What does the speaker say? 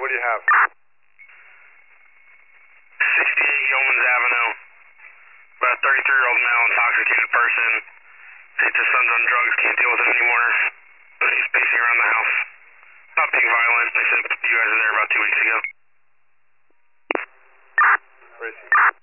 what do you have? 68 Yeomans Avenue. About a 33-year-old male intoxicated person. Thinks his son's on drugs, can't deal with it anymore. He's pacing around the house. Not being violent. They said you guys were there about 2 weeks ago. Where is he?